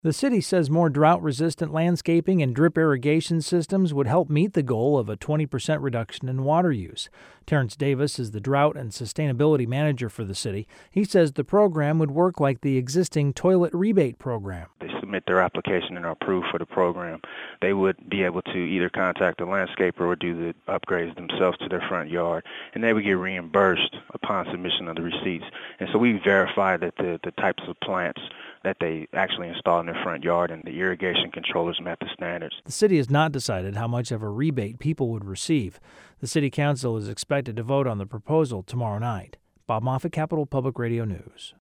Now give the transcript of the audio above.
The city says more drought-resistant landscaping and drip irrigation systems would help meet the goal of a 20% reduction in water use. Terrence Davis is the Drought and Sustainability Manager for the city. He says the program would work like the existing toilet rebate program. They submit their application and are approved for the program. They would be able to either contact a landscaper or do the upgrades themselves to their front yard, and they would get reimbursed upon submission of the receipts. And so we verify that the types of plants that they actually install in their front yard and the irrigation controllers met the standards. The city has not decided how much of a rebate people would receive. The city council is expected to vote on the proposal tomorrow night. Bob Moffett, Capital Public Radio News.